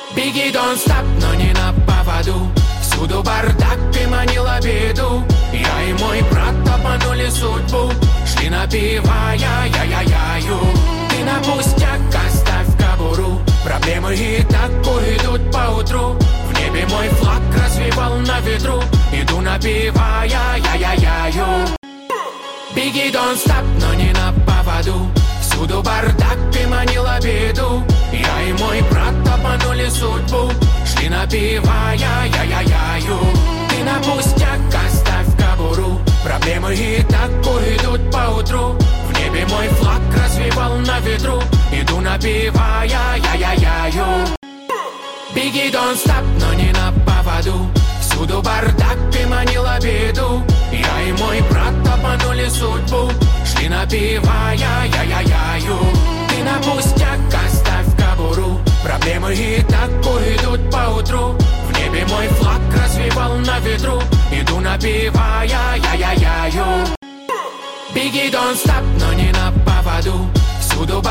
Беги, don't stop, но не на поводу. Всюду бардак, ты манила беду. Я и мой брат обманули судьбу. Шли напивая, я-я-яю. Ты на пустяк оставь кобуру. Проблемы и так уйдут поутру. В небе мой флаг развивал на ветру. Иду напивая, я-я-яю. Беги, don't stop, но не на поводу. Всюду бардак, ты манила беду. Я и мой брат обманули судьбу. Шли напивая, я-я-яю. Ты на пустяк оставь кобуру. Проблемы и так уйдут поутру. В небе мой флаг развивал на ветру. Иду напивая, я-я-яю. Беги, don't stop, но не на поводу. Всюду бардак, ты манила беду. Я и мой брат обманули судьбу. Шли напивая, я-я-яю. Ты на пустяк оставь кобуру. Проблемы и так уйдут поутру. В небе мой флаг развивал на ветру. Иду напивая, я-я-яю. Беги, don't stop, но не на поводу. Всюду